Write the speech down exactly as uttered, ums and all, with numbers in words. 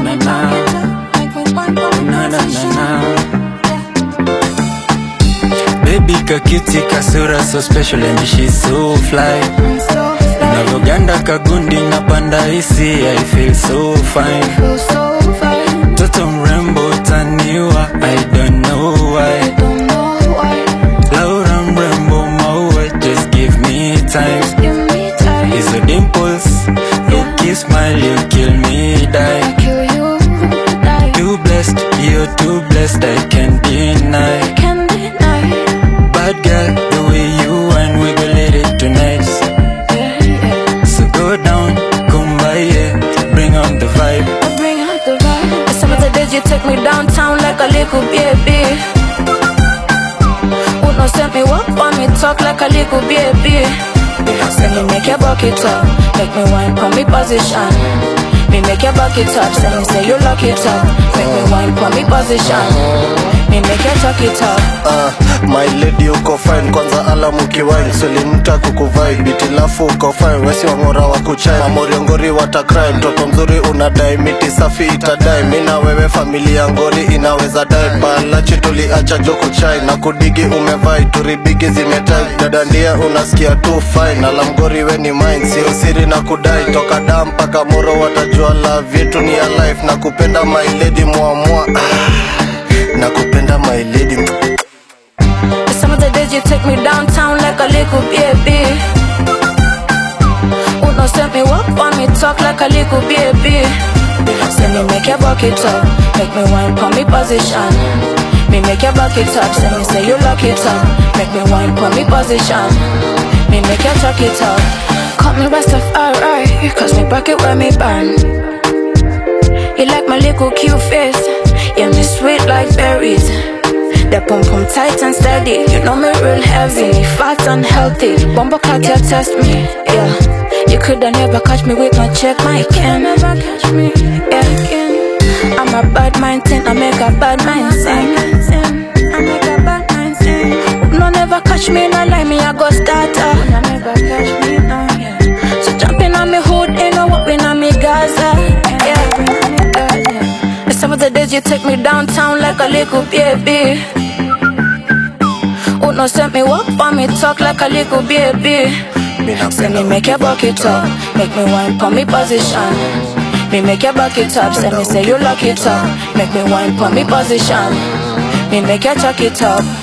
na na. Na na na na. Baby kakiti kasura so special and she's so fly. Navoganda kagundi napanda isi, I feel so fine. Toto mrembo taniwa, I don't know why. Laura mrembo maua, just give me time. Hizo dimples, you kiss smile, you kill me, die. Too blessed, you're too blessed, I can't deny. Bad girl, the way you and we go let it tonight. So go down, come by, yeah, bring on the vibe. Bring out the vibe. Some of the days you take me downtown like a little baby. Would not send me walk on me talk like a little baby. Say me make your bucket up, make me wine for me position. Me make your bucket up, say me say you lock it up. Make me wine for me position. Me make your chuck it up. Uh, my lady uko fine, kwanza alamu kiwine. Suli mta kukuvai, biti lafu uko fine. Wesi wa mora wa kuchai, mamori ngori watakrai. Mtoto mzuri unadai, miti safi itadai. Mina wewe familia ngori inaweza dai. Palachi tuliacha joko chai, na kudigi umevai. Turibigi zimetai, dada ndia unasikia tu fine. Alamgori we ni mine, sio siri na kudai. Toka dam paka moro watajua la vitu ni ya life. Na kupenda my lady muamua. Nakupenda my lady. Some of the days you take me downtown like a little baby. Would not send me walk on me talk like a little baby. Say me make your bucket up, make me wine for me position. Me make your bucket up, say me say you lock it up. Make me wine for me position. Me make your chuck it up. Call me Rastafari, cause me pocket where me burn. You like my little cute face, yeah, me sweet like berries. The pump pump tight and steady, you know me real heavy, fat and healthy. Bumbo clock you test me, yeah. You coulda never catch me with no check, my can never catch me, yeah. I'm a bad mind thing, I make a bad mind sing. I make a bad mind sing. No never catch me, no lie me, I go starter. No never catch me, no, yeah. So jumping on me hood, ain't no whooping on me Gaza, yeah. Some of the days you take me downtown like a little baby. Would not send me walk on me talk like a little baby. Say me make your bucket up, make me wine for me position. Me make your bucket up, say me say you lock it up. Make me wine for me position. Me make your chuck it up.